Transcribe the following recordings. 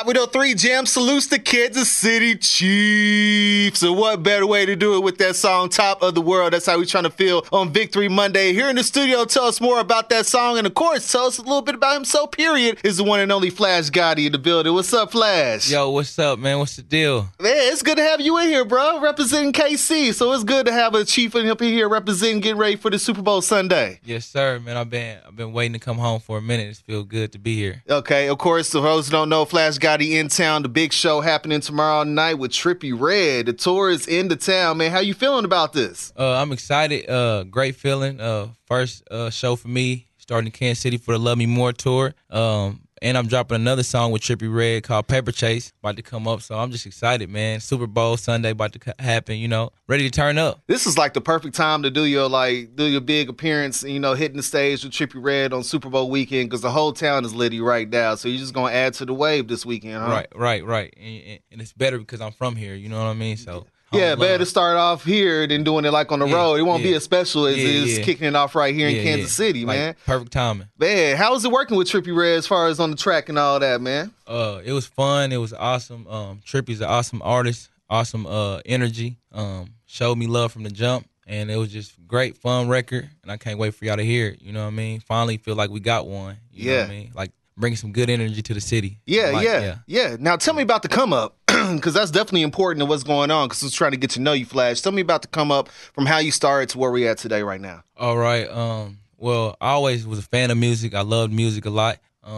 Hot 103 Jam salutes the Kansas City Chiefs. And what better way to do it with that song, Top of the World? That's how we're trying to feel on Victory Monday. Here in the studio, tell us more about that song. And, of course, tell us a little bit about himself, period, is the one and only Flash Gotti in the building. What's up, Flash? Yo, what's up, man? What's the deal? Man, it's good to have you in here, bro, representing KC. So it's good to have a Chief up in here representing, getting ready for the Super Bowl Sunday. Yes, sir, man. I've been waiting to come home for a minute. It feels good to be here. Okay, of course, for those who don't know, Flash Gotti in town. The big show happening tomorrow night with Trippie Redd. The tour is into town, man. How you feeling about this? I'm excited. Great feeling. First show for me, starting in Kansas City for the Love Me More tour. And I'm dropping another song with Trippie Redd called Paper Chase, about to come up. So I'm just excited, man. Super Bowl Sunday about to happen, ready to turn up. This is like the perfect time to do your big appearance, hitting the stage with Trippie Redd on Super Bowl weekend, because the whole town is litty right now. So you're just going to add to the wave this weekend, huh? Right. And it's better because I'm from here, you know what I mean? So yeah, better to start off here than doing it like on the road. It won't be as special as kicking it off right here in Kansas City, man. Like, perfect timing. Man, how was it working with Trippie Redd as far as on the track and all that, man? It was fun. It was awesome. Trippie's an awesome artist, awesome energy. Showed me love from the jump, and it was just great, fun record, and I can't wait for y'all to hear it, you know what I mean? Finally feel like we got one, you know what I mean? Like, bringing some good energy to the city. Yeah. Now, tell me about the come up, because that's definitely important to what's going on, because I was trying to get to know you, Flash. Tell me about the come up from how you started to where we at today right now. All right. Well, I always was a fan of music. I loved music a lot.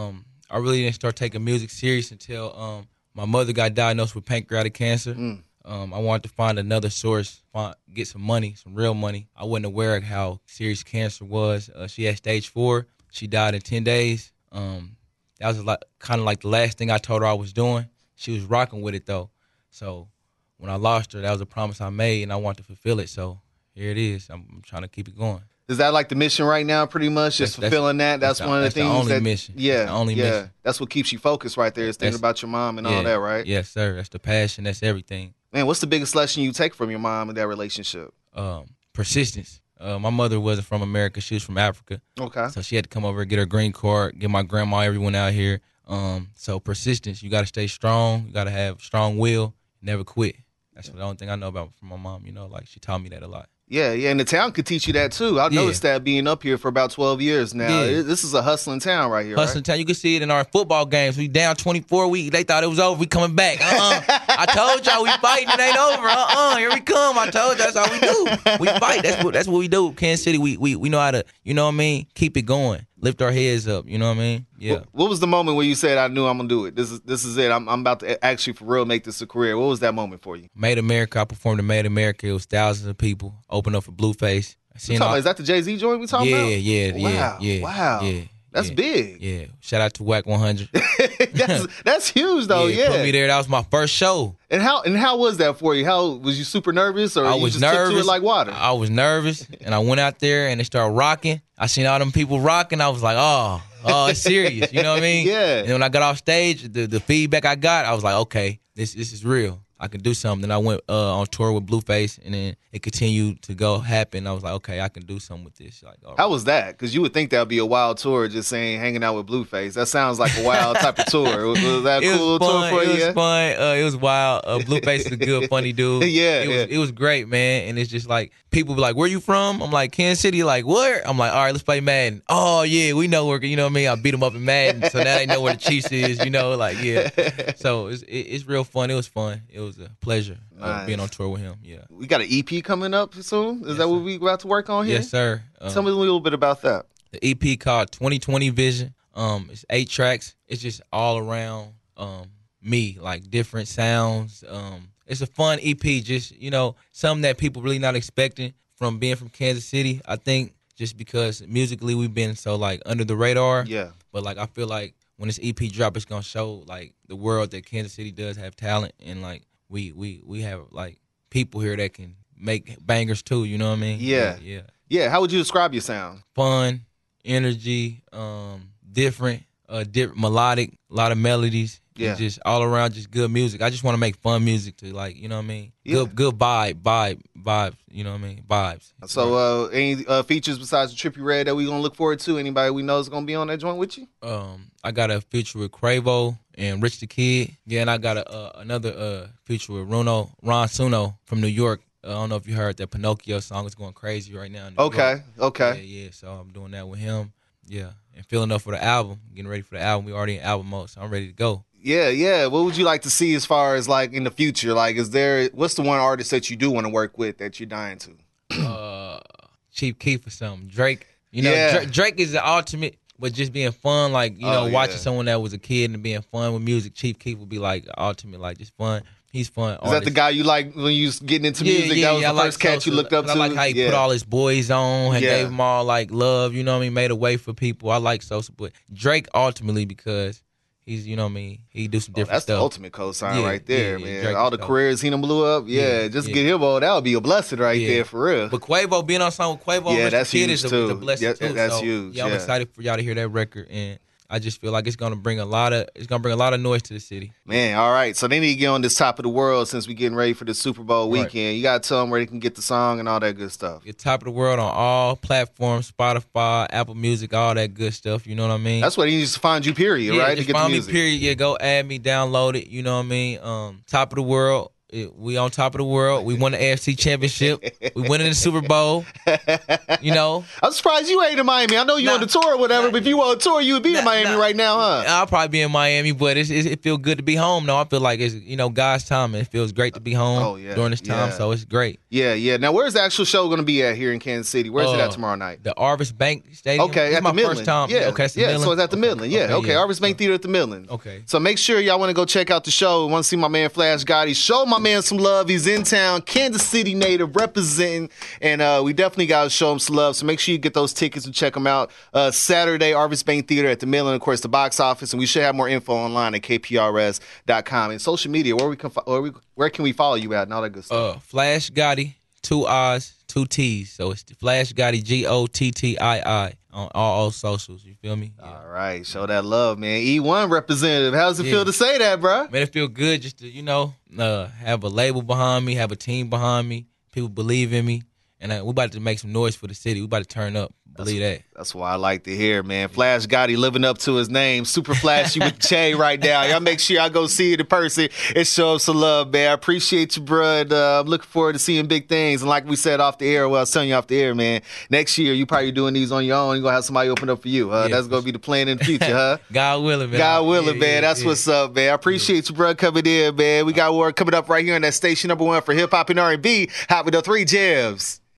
I really didn't start taking music serious until my mother got diagnosed with pancreatic cancer. I wanted to find another source, get some money, some real money. I wasn't aware of how serious cancer was. She had stage 4. She died in 10 days. That was kind of like the last thing I told her I was doing. She was rocking with it, though. So when I lost her, that was a promise I made, and I want to fulfill it. So here it is. I'm trying to keep it going. Is that like the mission right now, pretty much? Just fulfilling that? That's one of the things. The only mission. Yeah. That's the only mission. That's what keeps you focused right there, is thinking about your mom and all that, right? Yes, sir. That's the passion. That's everything. Man, what's the biggest lesson you take from your mom in that relationship? Persistence. My mother wasn't from America. She was from Africa. Okay. So she had to come over and get her green card, get my grandma, everyone out here. So persistence. You got to stay strong. You got to have strong will. Never quit. That's the only thing I know about from my mom. Like she taught me that a lot. Yeah, and the town could teach you that too. I've noticed that being up here for about 12 years now. Yeah. This is a hustling town right here. Hustling town. You can see it in our football games. We down 24. They thought it was over. We coming back. I told y'all we fighting. It ain't over. Here we come. I told you that's how we do. We fight. That's what we do. Kansas City. We know how to. You know what I mean? Keep it going. Lift our heads up. You know what I mean? Yeah. What was the moment where you said, "I knew I'm gonna do it. This is it. I'm about to actually for real make this a career"? What was that moment for you? Made America. I performed at Made America. It was thousands of people. Opened up for Blueface. Is that the Jay-Z joint we talking about? Yeah. Wow. That's big. Yeah. Shout out to Wack 100. that's huge though. Yeah. Put me there. That was my first show. And how was that for you? How was you super nervous, or I you was just nervous. took to it like water? I was nervous, and I went out there and they started rocking. I seen all them people rocking. I was like, oh, it's serious. You know what I mean? Yeah. And when I got off stage, the feedback I got, I was like, okay, this is real. I can do something. Then I went on tour with Blueface, and then it continued to happen. I was like, okay, I can do something with this. Like, all right. How was that? Because you would think that would be a wild tour, just saying hanging out with Blueface. That sounds like a wild type of tour. Was that a cool tour for you? It was fun. It was wild. Blueface is a good, funny dude. It was great, man. And it's just like, people be like, where you from? I'm like, Kansas City. Like, where? I'm like, all right, let's play Madden. Oh, yeah, we know where, you know what I mean? I beat them up in Madden, so now they know where the Chiefs is, like, yeah. So it's real fun. It was fun. It was a pleasure being on tour with him, yeah. We got an EP coming up soon? Is that what we about to work on here? Yes, sir. Tell me a little bit about that. The EP called 2020 Vision. It's 8 tracks. It's just all around me, like different sounds. It's a fun EP, just, something that people really not expecting from being from Kansas City. I think just because musically we've been so, like, under the radar. Yeah. But, like, I feel like when this EP drop, it's going to show, like, the world that Kansas City does have talent, and, like, we have, like, people here that can make bangers, too, you know what I mean? Yeah, how would you describe your sound? Fun, energy, different, melodic, a lot of melodies. Yeah. Just all around, just good music. I just want to make fun music to, like, you know what I mean? Yeah. Good vibes, you know what I mean? Vibes. So any features besides the Trippie Redd that we going to look forward to? Anybody we know is going to be on that joint with you? I got a feature with Quavo and Rich the Kid. Yeah, and I got another feature with Ron Suno from New York. I don't know if you heard that Pinocchio song is going crazy right now in New York. Okay. Yeah. So I'm doing that with him. Yeah, and filling up for the album, getting ready for the album. We already in album mode, so I'm ready to go. Yeah. What would you like to see as far as like in the future? Like, what's the one artist that you do want to work with that you're dying to? Chief Keef or something. Drake. You know, Drake is the ultimate, but just being fun, like, watching someone that was a kid and being fun with music. Chief Keef would be like ultimate, like just fun. He's fun. Is that the guy you like when you was getting into music? That was the first cat you looked up to? I like how he put all his boys on and gave them all like love, you know what I mean? Made a way for people. I like Sosa, but Drake ultimately because he's, you know what I mean? He do some different that's stuff. That's the ultimate co-sign right there, man. Drake all the careers he done blew up. Just to get him on, that would be a blessing right there for real. But Quavo, being on song with Quavo, that's Kid huge is too. a blessing too. That's huge. I'm excited for y'all to hear that record, and I just feel like it's gonna bring a lot of noise to the city. Man, all right. So they need to get on this Top of the World since we getting ready for the Super Bowl weekend. Right. You gotta tell them where they can get the song and all that good stuff. Get Top of the World on all platforms, Spotify, Apple Music, all that good stuff. You know what I mean? That's what he needs to find you. Period. Right? Just to get find the music. Me. Period. Yeah, go add me, download it. You know what I mean? Top of the World. We on top of the world. We won the AFC Championship. We win in the Super Bowl. You know, I'm surprised you ain't in Miami. I know you on the tour or whatever, but if you on tour, you would be in Miami right now, huh? I'll probably be in Miami, but it feels good to be home. No, I feel like it's God's time, and it feels great to be home during this time. So it's great. Yeah. Now, where's the actual show going to be at here in Kansas City? Where's it at tomorrow night? The Arvis Bank Stadium. Okay, it's at my the Midland. First time. Yeah, okay, it's the so it's at the Midland. Yeah, okay. Arvis Bank Theater at the Midland. Okay. So make sure y'all want to go check out the show. Want to see my man Flash Gotti? Show my man some love. He's in town, Kansas City native, representing, and we definitely got to show him some love. So make sure you get those tickets and check them out. Saturday, Arvis Bank Theater at the Midland, of course, the box office, and we should have more info online at kprs.com. And social media, where can we follow you at and all that good stuff? Flash Gotti, 2 I's, 2 T's. So it's Flash Gotti, Gottii on all socials. You feel me? Yeah. All right. Show that love, man. E1 representative. How does it feel to say that, bro? Man, it feel good just to, have a label behind me, have a team behind me. People believe in me. And we about to make some noise for the city. We about to turn up. Believe that. That's what I like to hear, man. Flash Gotti living up to his name. Super flashy with Che right now. Y'all make sure y'all go see it in person and show up some love, man. I appreciate you, bro. I'm looking forward to seeing big things. And like we said off the air, I was telling you off the air, man, next year you probably doing these on your own. You're going to have somebody open up for you. That's going to be the plan in the future, huh? God willing, man. God willing, man. That's what's up, man. I appreciate you, bro, coming in, man. We got work coming up right here on that station number 1 for hip-hop and R&B. Hot with the 3 Jams.